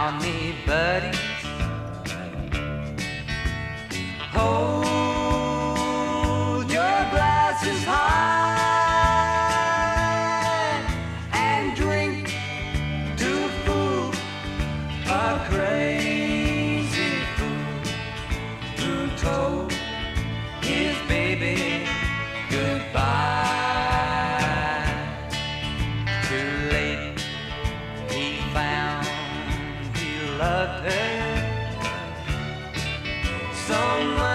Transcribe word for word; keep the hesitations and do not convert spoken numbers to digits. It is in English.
Count me, buddy. Hold your glasses high and drink to fool a crazy fool who told his baby goodbye. Too late, he found he loved her so much.